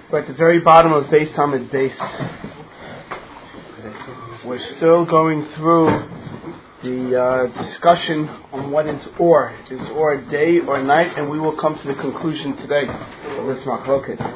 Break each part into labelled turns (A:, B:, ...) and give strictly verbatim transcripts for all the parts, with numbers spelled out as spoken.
A: We're at the very bottom of Beis Hamid Beis. We're still going through the uh, discussion on what is Or. Is Or day or night? And we will come to the conclusion today. Let's not look at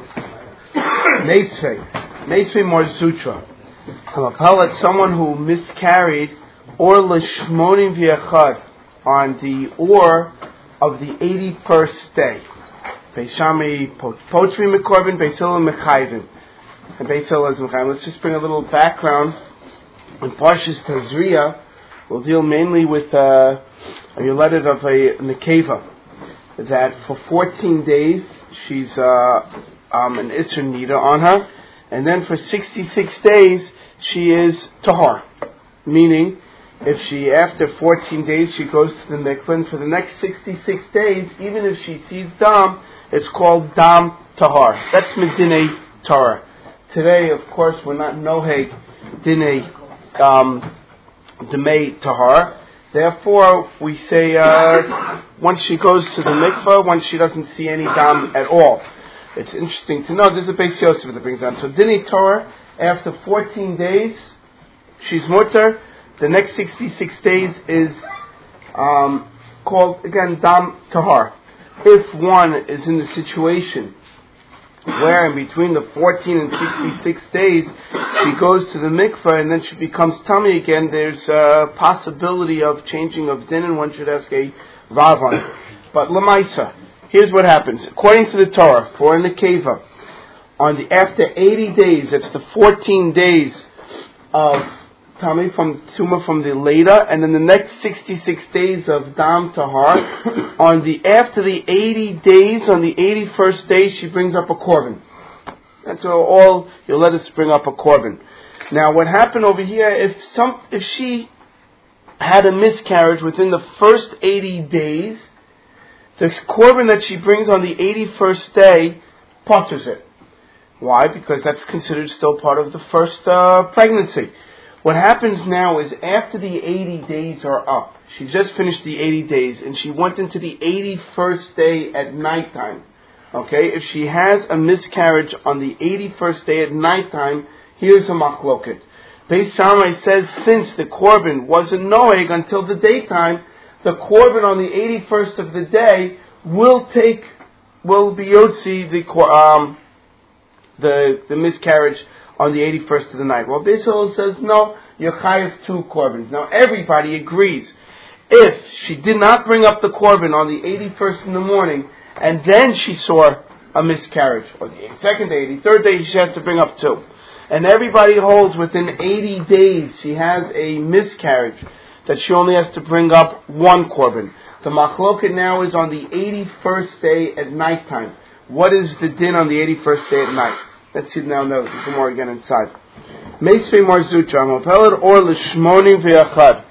A: Meisvei. Meisvei Mor Zutra. Hamapal, someone who miscarried Or L'shmonim V'yachad on the Or of the eighty-first day. Beis Shammai Potri Mekorban, Beis Hillel Mechayvin. And Beis Hillel is Mechayvin. Let's just bring a little background. In Parshas Tazria, we'll deal mainly with uh, a Yoledet of a Nekeva. That for fourteen days, she's uh, um, an Isser Nida on her. And then for sixty-six days, she is Tahar. Meaning, if she, after fourteen days, she goes to the mikveh, and for the next sixty-six days, even if she sees Dam, it's called Dam Tahar. That's Medinei Torah. Today, of course, we're not Noheg Dinei um, Demei Tahar. Therefore, we say, uh, once she goes to the mikveh, once she doesn't see any Dam at all. It's interesting to know, this is a Beis Yosef that brings down. So Dinei Torah, after fourteen days, she's mutter. The next sixty-six days is um, called, again, Dam Tahar. If one is in the situation where in between the fourteen and sixty-six days she goes to the mikveh and then she becomes tummy again, there's a possibility of changing of din, and one should ask a Rav on it. But Lamaisa, here's what happens. According to the Torah, for in the Keva, on the after eighty days, that's the fourteen days of Tummy from Tuma from the Leda, and then the next sixty-six days of Dam Tahar. On the after the eighty days, on the eighty-first day, she brings up a korban. That's all. You'll let us bring up a korban. Now, what happened over here? If some, if she had a miscarriage within the first eighty days, the korban that she brings on the eighty-first day potters it. Why? Because that's considered still part of the first uh, pregnancy. What happens now is after the eighty days are up, she just finished the eighty days and she went into the eighty-first day at nighttime. Okay, if she has a miscarriage on the eighty-first day at nighttime, here's a machloket. Beis Shammai says since the korban wasn't noeg until the daytime, the korban on the eighty-first of the day will take, will be yotzi the um the the miscarriage on the eighty-first of the night. Well, Beis Hillel says, no, you're chayav two korbans. Now, everybody agrees. If she did not bring up the korban on the eighty-first in the morning, and then she saw a miscarriage, or the second day, the third day, she has to bring up two. And everybody holds within eighty days she has a miscarriage, that she only has to bring up one korban. The machloket now is on the eighty-first day at nighttime. What is the din on the eighty-first day at night? Let's see now, no, some more again inside. Meisvei Mor Zutra, Mopeled Or L'shmonim V'yachad.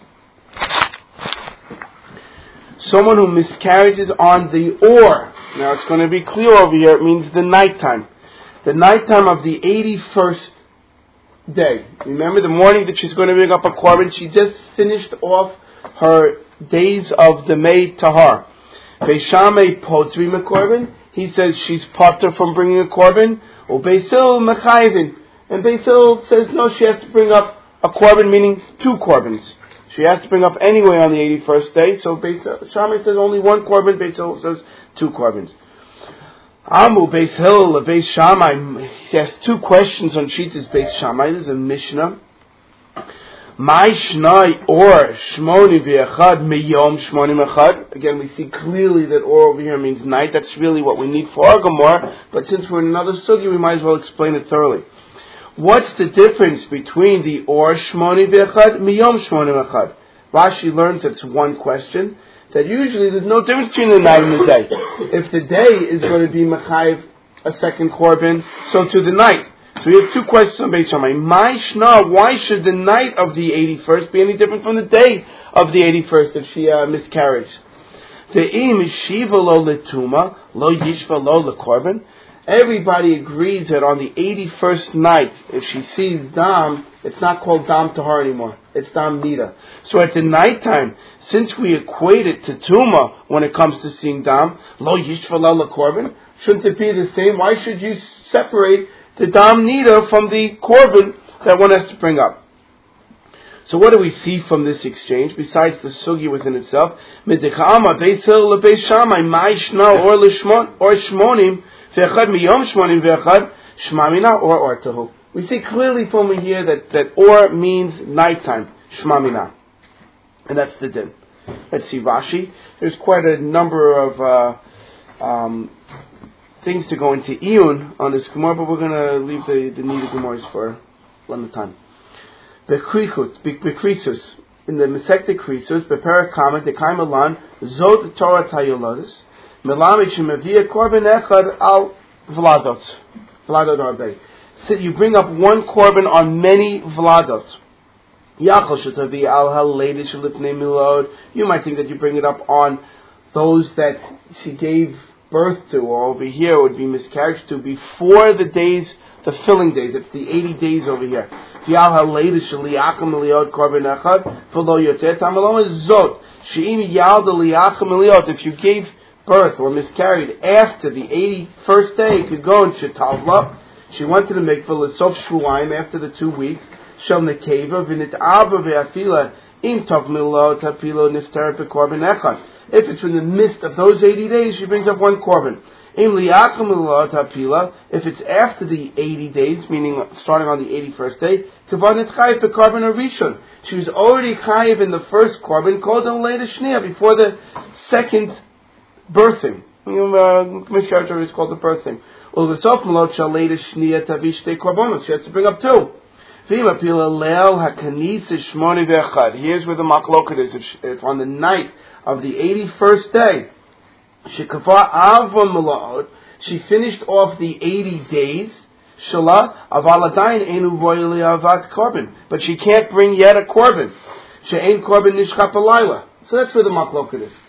A: Someone who miscarriages on the Or. Now it's going to be clear over here, it means the nighttime. The nighttime of the eighty-first day. Remember the morning that she's going to bring up a korban, she just finished off her days of the May Tahar. Beis Shammai Potri Mekorban, he says she's potter from bringing a korban. Or Beis Hillel Mechayvin. And Beis Hillel says no, she has to bring up a korban, meaning two korbans. She has to bring up anyway on the eighty-first day. So Beis Shammai says only one korban, Beis Hillel says two korbans. Amu Beis Hillel, Beis Shammai, he has two questions on Shitas Beis Shammai. There's a Mishnah. My Shnai Or Shmoni V'Echad Miyom Shmoni Echad. Again, we see clearly that Or over here means night. That's really what we need for our Gemara. But since we're in another sugya, we might as well explain it thoroughly. What's the difference between the Or Shmoni V'Echad Miyom Shmoni Echad? Rashi learns it's one question. That usually there's no difference between the night and the day. If the day is going to be Mechayiv a second korban, so to the night. So we have two questions on Beis Shammai. My Shna, why should the night of the eighty-first be any different from the day of the eighty-first if she uh, miscarried? Te'im shiva lo letuma, lo yishva lo lekorban. Everybody agrees that on the eighty-first night, if she sees Dam, it's not called Dam Tahar anymore. It's Dam Nida. So at the nighttime, since we equate it to Tuma when it comes to seeing Dam, Lo Yishva La Korban, Shouldn't it be the same? Why should you separate the Dam Nida from the Korban that one has to bring up? So what do we see from this exchange, besides the sugi within itself? Medechama, Beis Hillel leBeis Shammai, Ma'ishna or Lishmon, or Shmonim, Ve'echad miyom Shmonim Ve'echad, Shmamina or Ortahu. We see clearly from here that, that Or means nighttime, Shmamina. And that's the din. Let's see Rashi. There's quite a number of uh, um, things to go into Iyun on this Gemara, but we're going to leave the, the needed Gemaras for another time. Bekrisus, in the Masechet Krisus, Beperak Kama, Dekaim Alan, Zod Torah Tayolodis, Melamich Mevia Korban Echad Al Vladot, Vladot Arbe. So you bring up one korban on many Vladot. Yachol Shetavi Al Haledish Lipnei Milod. You might think that you bring it up on those that she gave birth to, or over here it would be miscarriage to, before the days, the filling days. It's the eighty days over here. If you gave birth or miscarried after the eighty-first day, you could go and Shetavla. She went to the mikveh Sof Shvuayim after the two weeks. Shel Nekeva v'nit Aba ve'afila im tov milo tapilo niftar bekorban echad. If it's in the midst of those eighty days, she brings up one korban. Im liyacham milo tapila. If it's after the eighty days, meaning starting on the eighty-first day, kavanit chayiv bekorban arishon. She was already chayiv in the first korban, called in later shnia before the second birthing. You know, uh, miscarriage is called the birthing. Ulvesov malot shal later shnia tavish te korbanos. She has to bring up two. Here's where the machloket is. If, if on the night of the eighty-first day, she finished off the eighty days, but she can't bring yet a korban. So that's where the machloket is.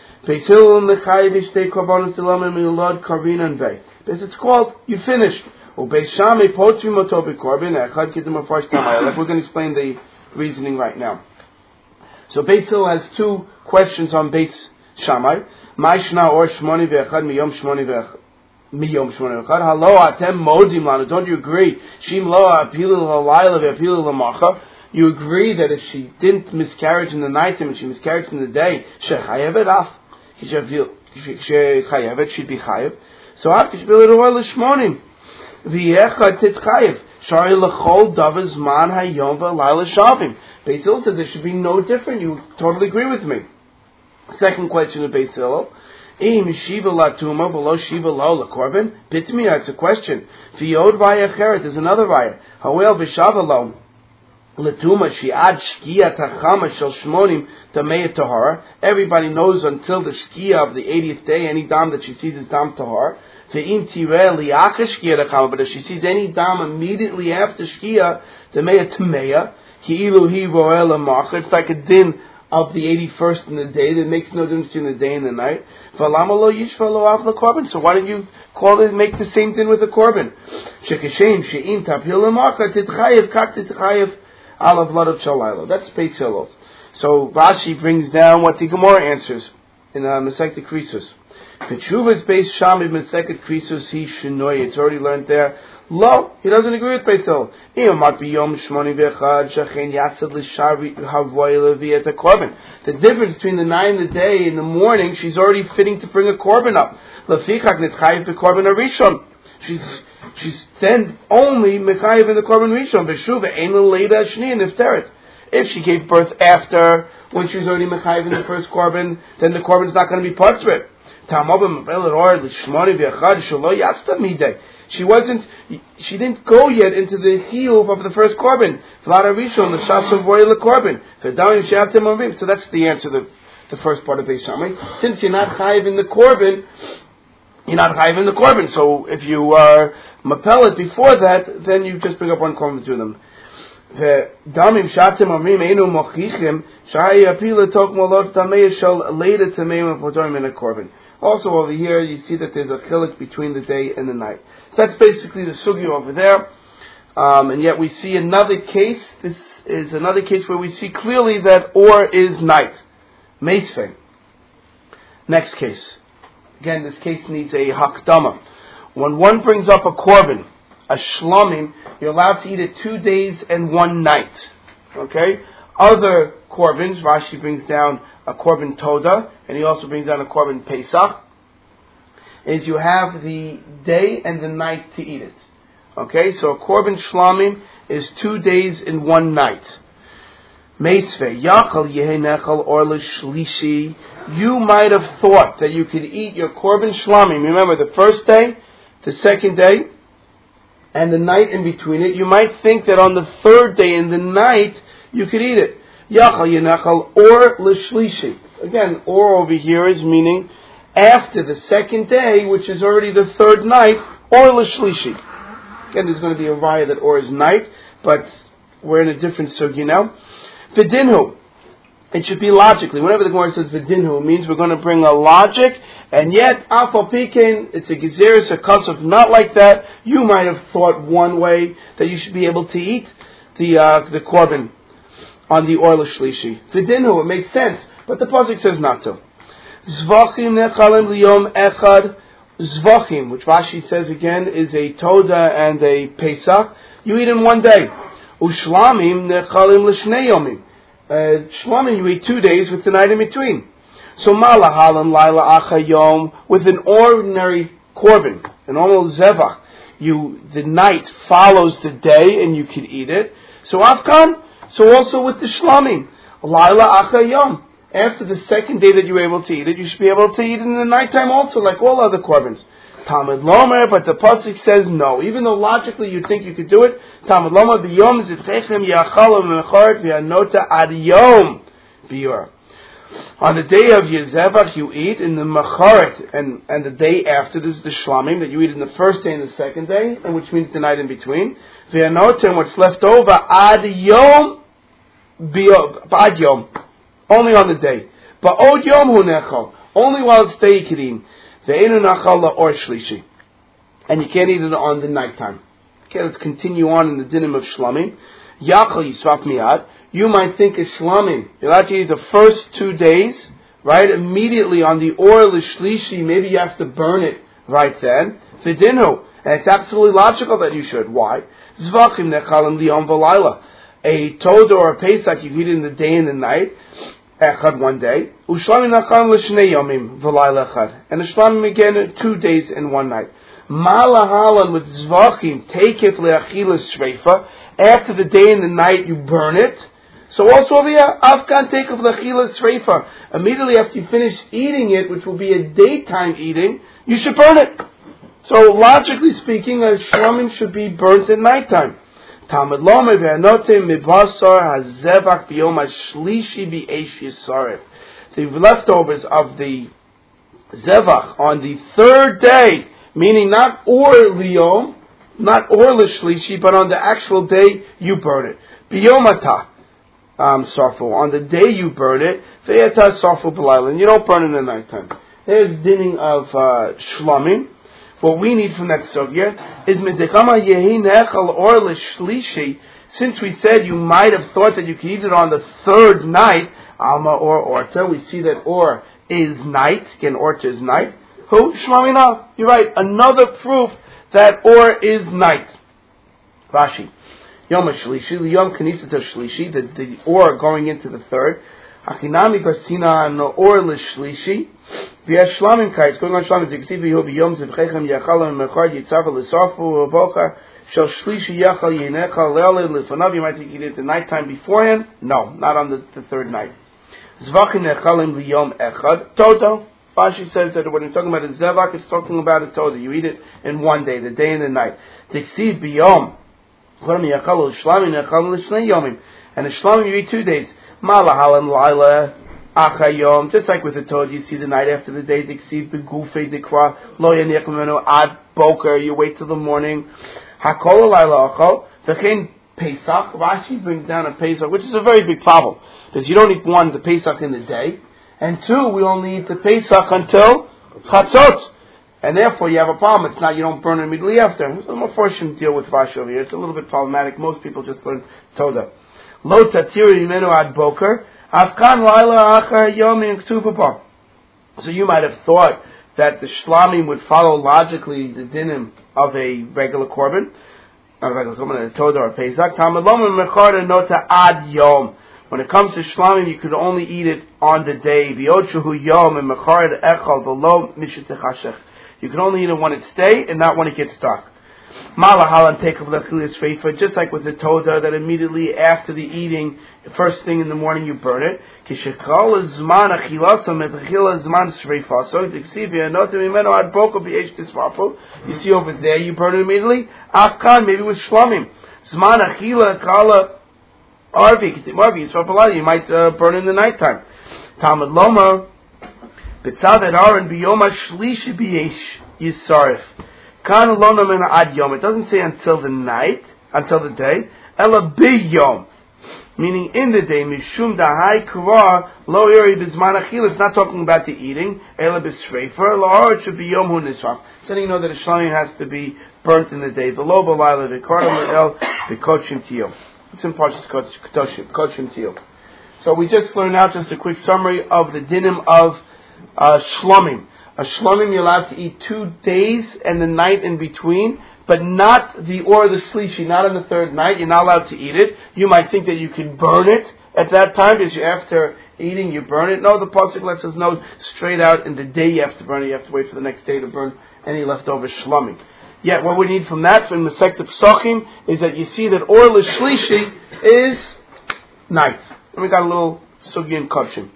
A: It's called, you finished. Like we're going to explain the reasoning right now. So Beit Hillel has two questions on Beit Shammai. Ma'ishna or shmoni ve'echad miyom shmoni ve'echad miyom shmoni ve'echad. Halo atem modim lanu. Don't you agree? Shim lo apilil halayla ve'apilil hamacha. You agree that if she didn't miscarriage in the night time and she miscarried in the day, shechayevet af. Shechayevet, she'd be chayev. So after she be little oil shmonim. V'yechad titchayev. Shari l'chol davaz man hayom v'layla shavim. Beit Hillel said there should be no different. You totally agree with me. Second question of Beit Hillel. Im shiva latuma v'lo shiva lo l'korban. Bitmi, it's a question. V'yod v'aya cheret is another v'aya. Hawel v'shava lo latuma shi'ad shkia tachama shel shmonim tamei tahara. Everybody knows until the shkia of the eightieth day, any dam that she sees is dam tahara. But if she sees any dam immediately after shkia, tamei tamei. It's like a din of the eighty-first in the day that makes no difference between the day and the night. So why don't you call it, make the same din with the korban? That's Beit Hillel. So Rashi brings down what the Gemara answers in uh, Masechet Krisus. Petshuvah's Beis Shammai Masechet Krisus he shenoy. It's already learned there. Lo, he doesn't agree with Beit Hillel. The difference between the night and the day, in the morning, she's already fitting to bring a korban up. She's she's then only mechayiv in the korban rishon. If she gave birth after, when she was already mechayiv in the first korban, then the korban is not going to be patrit. She wasn't, she didn't go yet into the chiyuv of the first korban. So that's the answer to the first part of Beis Shammai. Since you're not chayiv in the korban, you're not chayiv in the korban. So if you are mapel it before that, then you just bring up one korban between them. Also over here, you see that there's a chiluk between the day and the night. So that's basically the sugya over there. Um, and yet we see another case. This is another case where we see clearly that or is night. Meisvei. Next case. Again, this case needs a hakdama. When one brings up a korban, a shlamim, you're allowed to eat it two days and one night. Okay? Other korbans, Rashi brings down a korban toda, and he also brings down a korban pesach, is you have the day and the night to eat it. Okay? So a korban shlamim is two days and one night. Meisve, yachal yehenechal or l'shlishi. You might have thought that you could eat your korban shlamim. Remember, the first day, the second day, and the night in between it. You might think that on the third day and the night, you could eat it. Yachal yenechal or l'shlishi. Again, or over here is meaning after the second day, which is already the third night, or l'shlishi. Again, there's going to be a raya that or is night, but we're in a different sugi now. V'dinhu. It should be logically. Whenever the Gemara says v'dinhu, it means we're going to bring a logic, and yet, afal pikein, it's a gezeres, a kasuf, not like that. You might have thought one way that you should be able to eat the uh, the korban on the or l'shlishi. V'dinhu, it makes sense, but the pasuk says not to. Zvachim nechalim liyom echad. Zvachim, which Rashi says again is a toda and a pesach. You eat in one day. Ushlamim nechalim l'shnei yomim. Shlamim, you eat two days with the night in between. So malahalam laila achayom, with an ordinary korban, a normal zevach, you the night follows the day and you can eat it. So afkan, so also with the shlamim, laila achayom. After the second day that you were able to eat it, you should be able to eat it in the nighttime also, like all other korbans. Talmud Lomer, but the pasuk says no. Even though logically you think you could do it, Talmud Lomer b'yom zivchechem yachal v'mechart v'anota ad yom b'yor. On the day of Yezevach you eat, in the mecharet, and and the day after, this is the shlamim that you eat in the first day and the second day, and which means the night in between. V'anota, and what's left over ad yom b'yor, ad yom, only on the day. But od yom hu nechal, only while it's day you can eat. Ve'enu nachal or shlishi, and you can't eat it on the nighttime. Okay, let's continue on in the dinim of shlamim. Yachal yisraf miyad. You might think it's shlamim. You're allowed to eat the first two days, right? Immediately on the or l'shlishi, maybe you have to burn it right then. V'dinu, and it's absolutely logical that you should. Why? Zvachim nechalim liyom v'layla. A toda or a pesach you eat in the day and the night. Echad one day, ushlamim nachal l'shnei yomim v'layla echad, and the shlamim again two days and one night. Malahalan with zvachim take it le'achilas shreifa. After the day and the night, you burn it. So also over here, afkan take it le'achilas shreifa. Immediately after you finish eating it, which will be a daytime eating, you should burn it. So logically speaking, a shlamim should be burnt at nighttime. Talmud Lomer ve'anotim mibasar hazevach biyom hashlishi b'eish yisaref. The leftovers of the zevach on the third day, meaning not or liyom, not or l'shlishi, but on the actual day you burn it. Biyomata um, sarfu, on the day you burn it, ve'eta sarfu b'layla, and you don't burn it in the nighttime. There's dinning of uh, shlamim. What we need from that sugya is medekama yehi nechal or l'shlishi. Since we said you might have thought that you could eat it on the third night, alma or orta. We see that or is night. Again, orta is night. Who shlamina? You're right. Another proof that or is night. Rashi, yom shlishi, yom kanisa to shlishi. The the or going into the third. Achinami gasina no or l'shlishi. V'yesh shlamim kai. It's going on shlamim. Ziktiv v'yu v'yom zivchechem yachal v'mechad yitzav l'sofu v'bocha shel shlishi yachal yinechal le'ale l'fanav. You might think you did it the night time beforehand. No, not on the, the third night. Zvachim nechalim v'yom echad. Toto. Rashi says that when you're talking about a zevach, it's talking about a toda. You eat it in one day, the day and the night. Ziktiv v'yom. Yachal l'shlamim nechal l'shnei yomim. And the shlamim you eat two days. Malahalam laila achayom. Just like with the toad, you see the night after the day. Diksiv begufe dikra lo yanich memenu ad boker. You wait till the morning. Hakol laila achol. V'chein Pesach. Rashi brings down a Pesach, which is a very big problem because you don't eat one the Pesach in the day, and two we only eat the Pesach until Chatzot, and therefore you have a problem. It's not you don't burn it immediately after. So more fortunate deal with Rashi over here. It's a little bit problematic. Most people just learn Toda. Lo tatiri yimenu ad boker, afkan laila achar yom in ktuvapa. So you might have thought that the shlamim would follow logically the dinim of a regular korban, not a regular korban, a toda or a pesach. Talmud lomar mechara nota ad yom. When it comes to shlamim, you could only eat it on the day. V'yod shehu yom and mechara echal v'lo mishetechashech. You can only eat it when it's day and not when it gets dark. Malahalan take of lechilas feifa, just like with the toda, that immediately after the eating, first thing in the morning you burn it. Kishekal zman achilasam etchila zman shreifa. So you see over there, you burn it immediately. Afkan, maybe with shlamim. Zman achila kala arvi marvi yisrael. You might uh, burn it in the nighttime. Talmud loma betzavet aron biyoma shlishi biyesh yisarif. It doesn't say until the night, until the day. Ela biyom, meaning in the day. Mishum dahai kvar lo yori bizman achil. It's not talking about the eating. Ela b'sreifer lahor. It should be yom hu nisraf. So you know that a shlamim has to be burnt in the day. The lo b'layla v'kardim el v'kochim tiyom. It's in Parshas kochim tiyom. So we just learned out just a quick summary of the dinim of uh, shlamim. A shlamim, you're allowed to eat two days and the night in between, but not the or the shlishi, not on the third night. You're not allowed to eat it. You might think that you can burn it at that time, because after eating you burn it. No, the pasuk lets us know straight out in the day you have to burn it. You have to wait for the next day to burn any leftover shlamim. Yet what we need from that, from the sect of Pesachim, is that you see that or the shlishi is night. And we got a little sugi and kachim.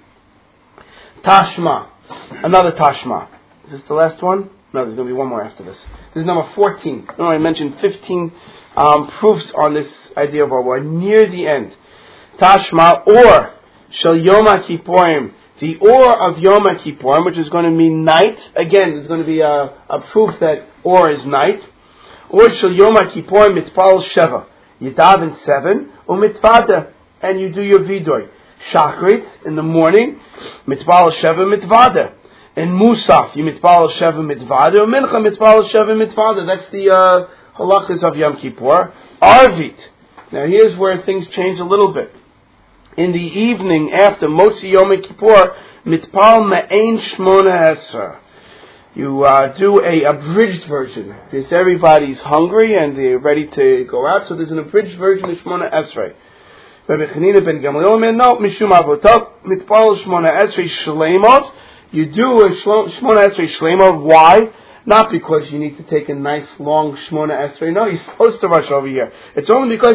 A: Tashma. Another Tashma. Is this the last one? No, there's going to be one more after this. This is number fourteen. No, I mentioned fifteen um, proofs on this idea of our war. Near the end. Tashma, or Shel Yom HaKippurim. The or of Yom HaKippurim, which is going to mean night. Again, there's going to be a, a proof that or is night. Or Shel Yom HaKippurim mitpal sheva. You daven seven. Or mitvada. And you do your vidoy. Shachrit, in the morning, mitbal sheva mitvada. In Musaf, you mitbal sheva mitvada, or mincha mitbal sheva mitvada. That's the uh, halachas of Yom Kippur. Arvit. Now here's where things change a little bit. In the evening, after Motzi Yom Kippur, mitpal me'ein shmona esra. You uh, do a abridged version, because everybody's hungry and they're ready to go out, so there's an abridged version of Shmona Esrei. Rabbi Chanina ben Gamliel said, no, mishum avotot mitpal shmona esrei shleimot. You do a shmona esrei shleimot. Why? Not because you need to take a nice long shmona esrei. No, you're supposed to rush over here. It's only because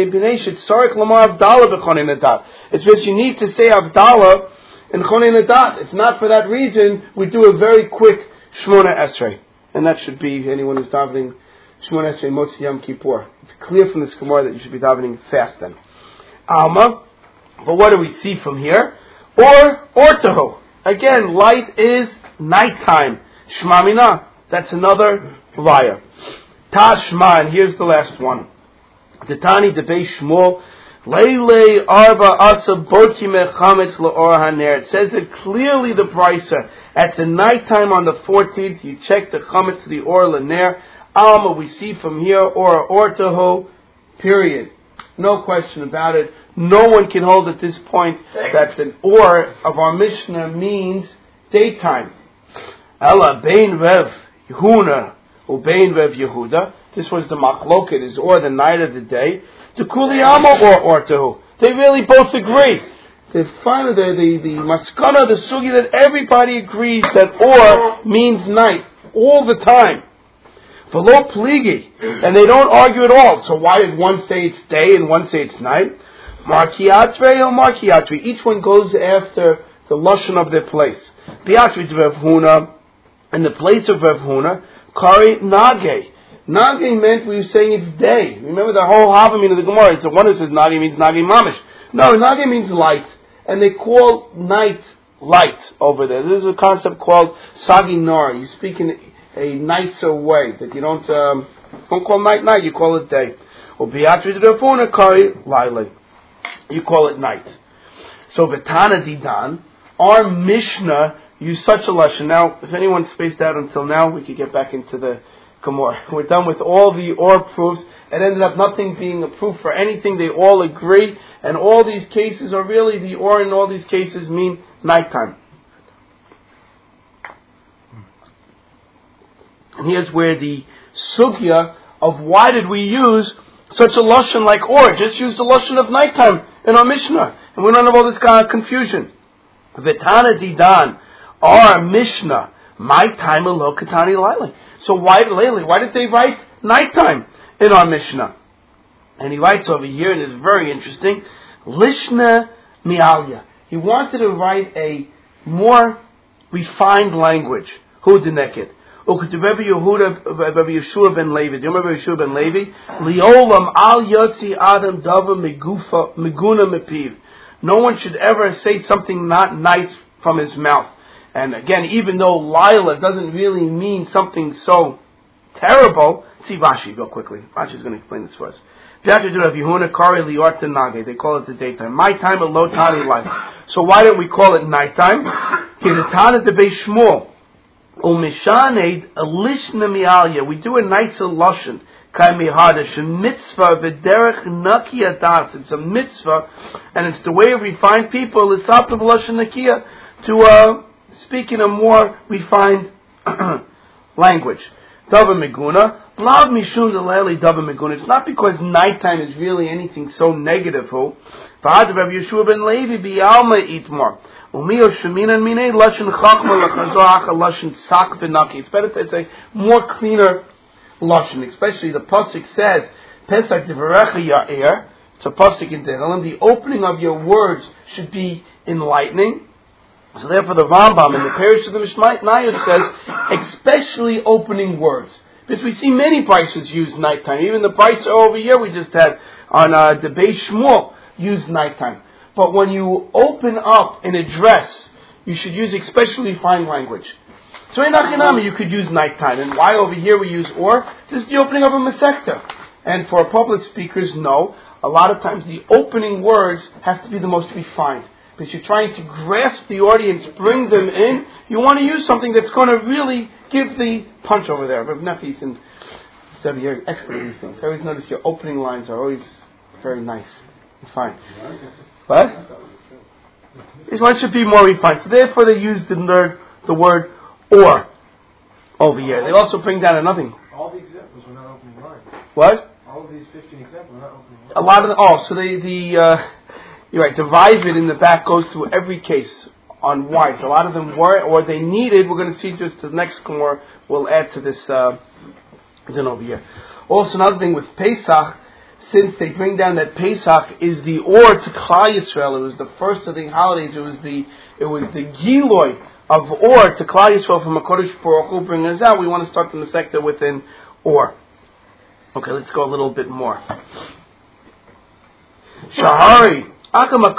A: it's because you need to say avdallah in chonin adat. It's not for that reason. We do a very quick shmona esrei, and that should be anyone who's davening shmona esrei motzi yom kippur. It's clear from this Gemara that you should be davening fast then. Alma, but what do we see from here? Or, or taho. Again, light is nighttime. Shmamina, that's another raya. Tashma, and here's the last one. Titani debei Shmuel, leilei arba asa boti mechametz leor haner. It says it clearly, the brisa. At the nighttime on the fourteenth, you check the chametz, the or laner. Alma, we see from here, or, or taho, period. No question about it. No one can hold at this point that the or of our Mishnah means daytime. Ella bein Rev Yehuna ubein Rev Yehuda. This was the machloket, is or the night of the day. To kuliyama or or tehu. They really both agree. The final, the the, the maskana, the sugi, that everybody agrees that or means night all the time. V'lo pligi, and they don't argue at all. So why did one say it's day and one say it's night? Markiatre or markiatre. Each one goes after the lashon of their place. Biatri to Rav Huna, in the place of Rav Huna, kari nage. Nage meant we were saying it's day. Remember the whole havamina of the Gemara. It's the one that says nage means nage mamish. No, nage means light, and they call night light over there. This is a concept called sagi nara. You speak in a nicer way, that you don't um, don't call night night, you call it day. Or biatri derafuna kari lailei, you call it night. So v'tana didan, our Mishnah used such a lashon. Now, if anyone spaced out until now, we could get back into the Gemara. We're done with all the or proofs. It ended up nothing being a proof for anything. They all agree, and all these cases are really, the or in all these cases mean nighttime. And here's where the sugya of why did we use such a lashon like or, just use the lashon of nighttime in our Mishnah. And we don't have all this kind of confusion. V'tana didan, our Mishnah, my time alo katani laili. So why lately? Why did they write nighttime in our Mishnah? And he writes over here, and it's very interesting, Lishna mi'alya. He wanted to write a more refined language. Who deneket? Uketubebe Yehuda, Rabbi Yeshua ben Levi. Do you remember Yeshua ben Levi? Liolam al yotzi adam dava megufa meguna mepiv. No one should ever say something not nice from his mouth. And again, even though Lila doesn't really mean something so terrible, see Rashi real quickly. Rashi is going to explain this for us. They call it the daytime. My time a low tani life. So why don't we call it nighttime? We do a nicer lashon. It's a mitzvah, and it's the way of refined people. To uh, speak in a more refined language. Dava meguna. Lav mishum deleli dava meguna. It's not because nighttime is really anything so negative. Who? V'ad Rabbi Yeshua ben Levi b'yalma itmar. Umio sheminan minei lashon chachma lachazah lashon sak v'naki. It's better to say more cleaner lashon. Especially the pasuk says Pesach devarecha ya'er. It's a pasuk in Tehillim. The opening of your words should be enlightening. So therefore the Rambam in the Parish of the Mishnayos says, especially opening words. Because we see many prices use nighttime. Even the price over here we just had on uh, the Beis Shmuel use nighttime. But when you open up an address, you should use especially fine language. So in Achinami you could use nighttime. And why over here we use or? This is the opening of a Masechta. And for public speakers, no. A lot of times the opening words have to be the most refined. Because you're trying to grasp the audience, bring them in. You want to use something that's going to really give the punch over there. Rav Nefis and Zevi, you're expert in these things. I always notice your opening lines are always very nice and fine. What? This one should be more refined. So therefore they use the word, the word or over here. They also bring down another thing.
B: All the examples are not opening lines.
A: What?
B: All of these fifteen examples are not opening lines.
A: A lot of the, oh, so they, the, uh, you're right, the Vayvid in the back goes through every case on why. So a lot of them were, or they needed, we're going to see just the next more will add to this, uh, then over here. Also another thing with Pesach, since they bring down that Pesach is the or to Klal Yisrael, it was the first of the holidays, it was the, it was the Giloy of or to Klal Yisrael from HaKadosh Baruch Hu bringing us out. We want to start from the sector within or. Okay, let's go a little bit more. Shahari. We see the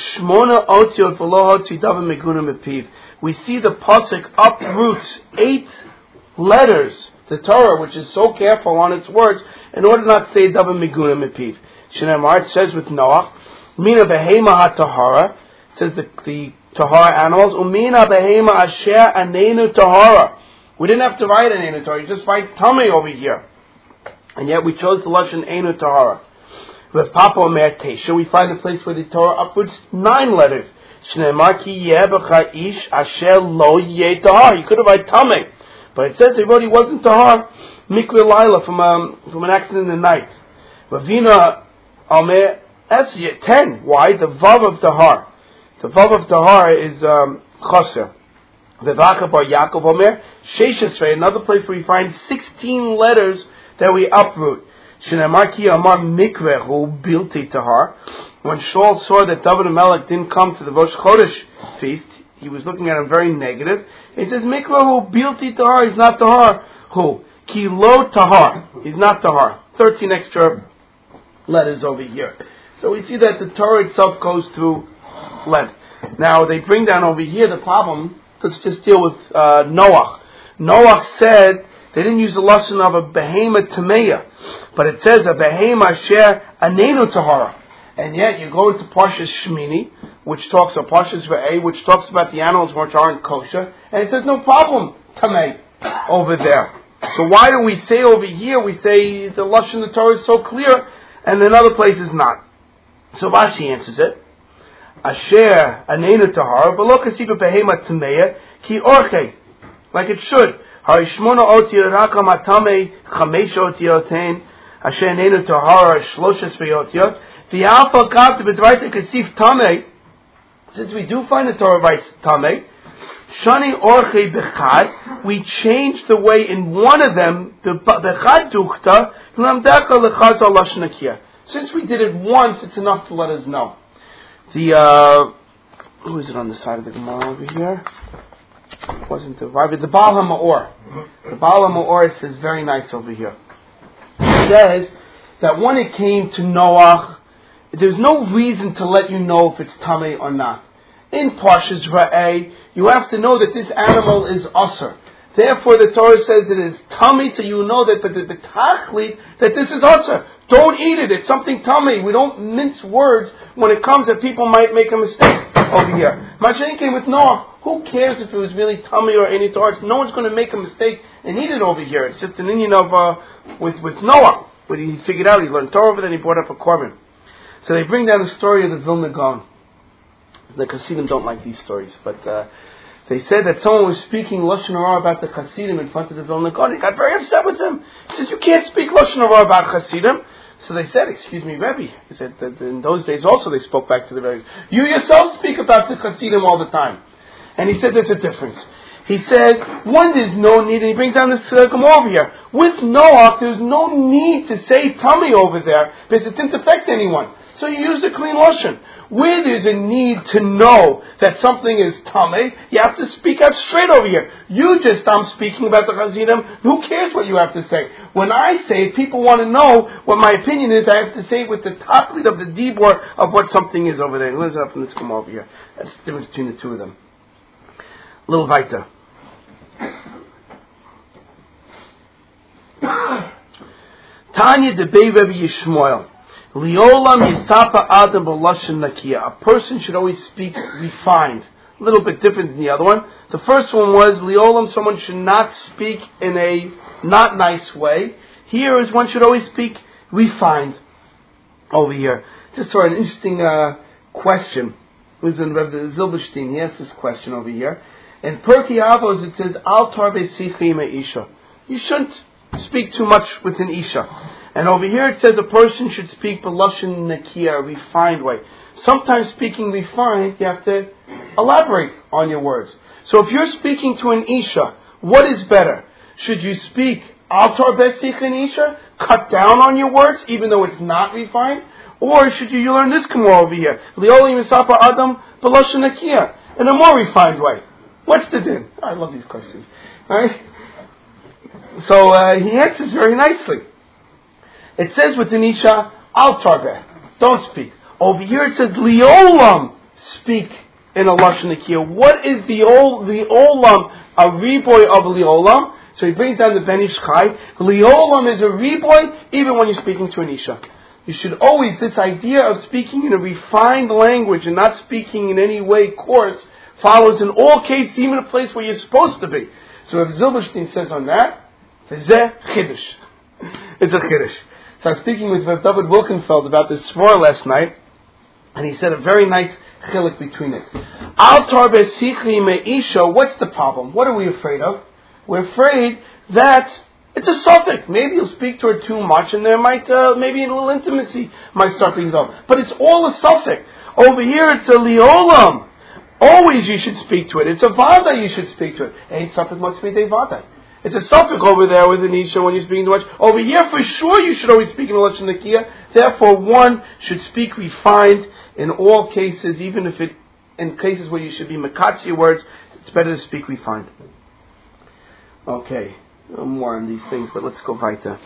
A: pasuk uproots eight letters, the Torah, which is so careful on its words, in order not to say dava meguna mepiv. Shneimar, it says with Noach, mina behema ha-tahara, it says the, the tahara animals, umina behema asher anenu tahara. We didn't have to write anenu tahara, you just write tummy over here. And yet we chose the lashon enu tahara. With Papa Omer Tesha, we find a place where the Torah uproots nine letters. Shneimar ki yeh b'cha ish asher lo yeh tahar. You could have written tameh, but it says he wrote he wasn't tahar. Mikveh Laila from um, from an accident in the night. Ravina Omer es ten. Why? The vav of tahar. The vav of tahar is um, chaser. V'vaka bar Yaakov Omer sheishesrei. Another place where we find sixteen letters that we uproot. When Shaul saw that David HaMelech didn't come to the Rosh Chodesh feast, he was looking at him very negative. He says, Mikveh bilti tahar, he's not tahar. Who? Ki lo tahar, he's not tahar. Thirteen extra letters over here. So we see that the Torah itself goes through length. Now they bring down over here the problem. Let's just deal with uh, Noach. Noach said, they didn't use the lashon of a behema tameya, but it says a behema asher anenu tahara. And yet you go into Parshas Shmini, which talks of Parshas Ve'eh, which talks about the animals which aren't kosher, and it says no problem tamei over there. So why do we say over here, we say the lashon of the Torah is so clear, and in other places not? So Rashi answers it. Asher anenu tahara, but lo kasiba behema tameya ki orche, like it should. Harishmona otiyot rakam atame chamesh otiotain asher neinu tahara shloshes v'yotiyot the alpha kav to bedvaita kasif tame. Since we do find the Torah writes tame, shani orchei bechad, we change the way in one of them the bechad duchta l'amdecha lechaz al lashon nakia. Since we did it once, it's enough to let us know. The uh, who is it on the side of the Gemara over here? It wasn't the Rabbi, the Baal HaMaor. The Baal HaMaor says very nice over here. It says that when it came to Noach, there's no reason to let you know if it's tamei or not. In Parshas Ra'eh, you have to know that this animal is usher. Therefore, the Torah says it is tummy, so you know that, but the, the tachlit, that this is usher. Don't eat it. It's something tummy. We don't mince words when it comes that people might make a mistake over here. Mashiach came with Noah. Who cares if it was really tummy or any Torah? No one's going to make a mistake and eat it over here. It's just an Indian of uh, with with Noah. But he figured out he learned Torah, but then he brought up a korban. So they bring down the story of the Vilna Gaon. The Hasidim don't like these stories, but. Uh, They said that someone was speaking Lashon Hara about the Hasidim in front of the Vilna Gaon. He got very upset with him. He says, you can't speak Lashon Hara about Hasidim. So they said, excuse me, Rebbe. He said that in those days also they spoke back to the Rebbe. You yourself speak about the Hasidim all the time. And he said there's a difference. He says, one, there's no need, and he brings down this uh, Gemara over here. With Noach, there's no need to say tummy over there because it didn't affect anyone. So you use the clean Lashon. Where there's a need to know that something is tamei, you have to speak out straight over here. You just, I'm speaking about the Chassidim, who cares what you have to say? When I say it, people want to know what my opinion is, I have to say it with the tachlit of the dibor of what something is over there. Let's up and let's come over here. That's the difference between the two of them. A little weiter. Tanya de Bei Rebbe Yishmael. Liolam Yisapa Adam B'Lashon Nakia. A person should always speak refined. A little bit different than the other one. The first one was Liolam, someone should not speak in a not nice way. Here is one should always speak refined. Over here. Just saw an interesting uh, question. It was in Rebbe Zilberstein. He asked this question over here. In Pirkei Avos it says Al Tarbe Sichi Me'isha. You shouldn't speak too much with an Isha. And over here it says a person should speak b'lashon nakia, a refined way. Sometimes speaking refined, you have to elaborate on your words. So if you're speaking to an Isha, what is better? Should you speak al tar besich an Isha, cut down on your words, even though it's not refined? Or should you, you learn this Gemara over here, lioli misapa adam b'lashon nakia, in a more refined way? What's the din? I love these questions. All right? So uh, he answers very nicely. It says with an Isha, al tarbeh, don't speak. Over here it says, liolam, speak in a lashon nakia. What is the ol, the olam, a reboy of liolam? So he brings down the Ben Ish Chai. Liolam is a reboy even when you're speaking to an Isha. You should always, this idea of speaking in a refined language and not speaking in any way coarse, follows in all cases, even a place where you're supposed to be. So if Zilberstein says on that, it's a chiddush. It's a chiddush. So I was speaking with David Wilkenfeld about this svor last night, and he said a very nice chiluk between it. Al tarbe sichri me'isha, what's the problem? What are we afraid of? We're afraid that it's a suffix. Maybe you'll speak to her too much, and there might, uh, maybe a little intimacy might start being developed. But it's all a suffix. Over here it's a liolam. Always you should speak to it. It's a vada you should speak to it. Ain't suffix must be de vada. It's a suffix over there with an Isha when you're speaking too much. Over here, for sure, you should always speak in Lashon Nakia. Therefore, one should speak refined in all cases, even if it, in cases where you should be makatsi words, it's better to speak refined. Okay, no more on these things, but let's go weiter.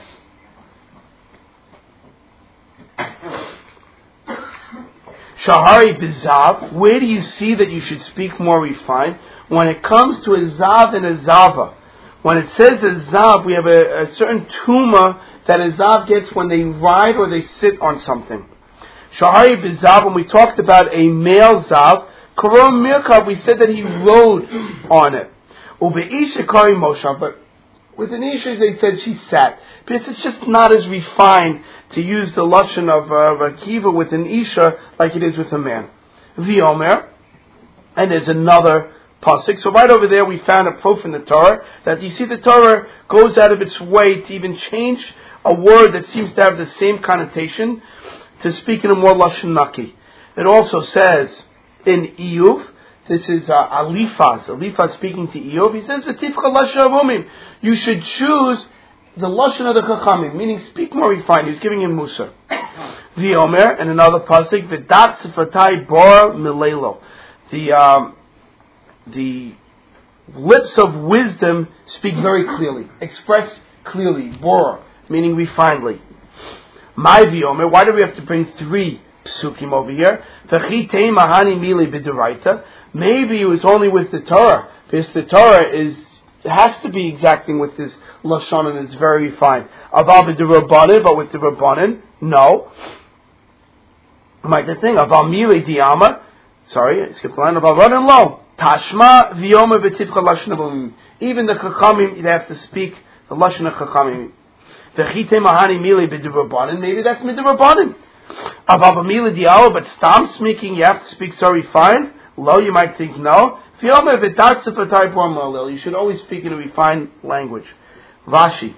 A: Shahari bizav, where do you see that you should speak more refined? When it comes to a zav and a zava. When it says a zav, we have a, a certain tuma that a zav gets when they ride or they sit on something. Shahari bizav, when we talked about a male zav, Karom Mirkav, we said that he rode on it. Ubeisha kari moshav, but with an isha they said she sat. Because it's just not as refined to use the lashon of uh, Akiva with an isha like it is with a man. V'omer, and there's another pasuk. So right over there we found a proof in the Torah that you see the Torah goes out of its way to even change a word that seems to have the same connotation to speak in a more lashon naki. It also says in Iyuv, this is uh, Alifaz, Alifaz speaking to Iyuv, he says, "V'tifcha lashon avumim." You should choose the lashon of the chachamim, meaning speak more refined. He's giving him musar. V'omer, and another pasuk, "V'dat sifatai bor milelo." The um, the lips of wisdom speak very clearly, express clearly, bor, meaning refinedly. My v'omer, why do we have to bring three psukim over here? V'chitei mahani mili b'deraita. Maybe it was only with the Torah, because the Torah is it has to be exacting with this lashon and it's very refined. Aval b'derabbanan, but with the rabbanan, no. Might the thing aval mili diama. Sorry, I skipped the line. Aval rabbanan lo tashma v'yomer v'tifcha lashon avumim. Even the chachamim, they have to speak the lashon of chachamim. V'chitei mahani mili b'derabbanan. Maybe that's midrabbanan. Aval b'mili diama, but stam speaking, you have to speak so refined. Lo, you might think no. You should always speak in a refined language. Vashi.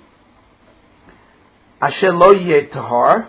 A: Asher lo yeh tahar.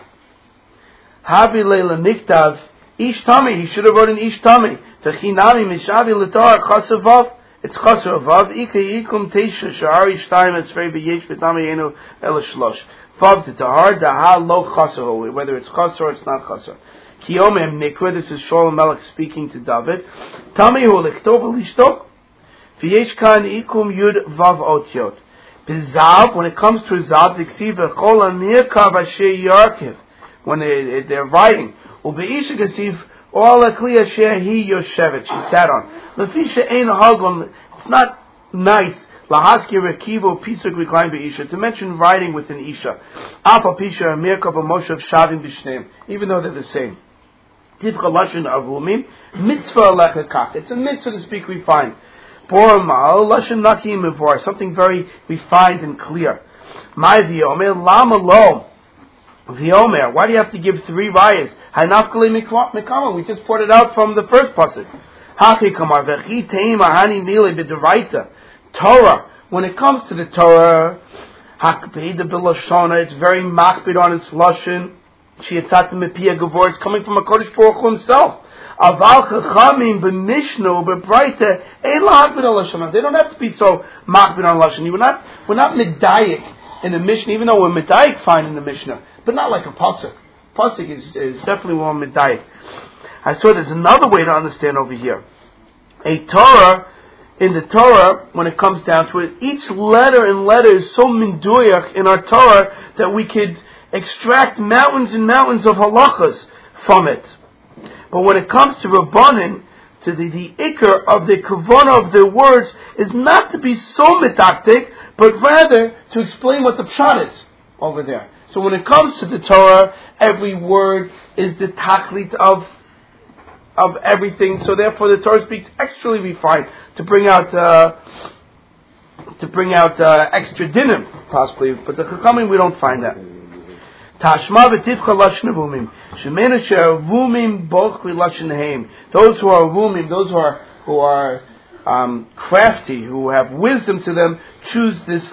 A: Habi leila niktav. Ish tami. He should have wrote an ish tami. V'chinami mishavi l'tahar chasavav. It's chasavav. Ika yikum teisha sha'ari shtayim esrei b'yesh v'tami yenu ela shlosh. Vav to tahar. Daha lo chasavav. Whether it's chasar or it's not chasar. Kiyomem Nikra, this is Shalom Melech speaking to David. Tami hu lichtov lishtok. V'yesh kan ikum yud vav otiot. B'zav, when it comes to zav, diksiv v'chol anirkav asher yarkiv. When they, they're writing. U'be'isha gasiv all akli asher hi yoshevet. She sat on. L'fisha ein hagom. It's not nice. Lahaski rekivo pisuk recline be'isha. To mention writing with an isha. Apa pisha amirkav amoshav shavim b'shneim. Even though they're the same. Tivcha lashon avumim, mitzvah alecha kach. It's a mitzvah to speak refined. Bormal lashon naki mivor, something very refined and clear. My v'yomer lama lo v'yomer. Why do you have to give three rayas? Hanafkali mikama. We just poured it out from the first pasuk. Haki kamar v'chi teim ahani nili b'deraita. Torah. When it comes to the Torah, hakbid the bilashona. It's very makbid on its lashon. It's coming from a Kodesh Baruch Hu himself. Aval chachamim b'mishnu b'braita ein lahakbid al lashon. They don't have to be so makbid on lashon. We're not we're not medayik in the Mishnah, even though we're medayik fine in the Mishnah, but not like a pasuk. Pasuk is, is definitely more medayik. I saw there's another way to understand over here. A Torah, in the Torah, when it comes down to it, each letter and letter is so minduyak in our Torah that we could extract mountains and mountains of halachas from it. But when it comes to Rabbanin, to the, the ikar of the kavanah of their words is not to be so medactic, but rather to explain what the pshat is over there. So when it comes to the Torah, every word is the taklit of of everything. So therefore, the Torah speaks extra refined to bring out uh, to bring out uh, extra dinim, possibly. But the Chachamim, we don't find that. Tashma v'tivcha lashon avumim. Shemena she'avumim bochli lashon heim. Those who are avumim, those who are who are um, crafty, who have wisdom to them, choose this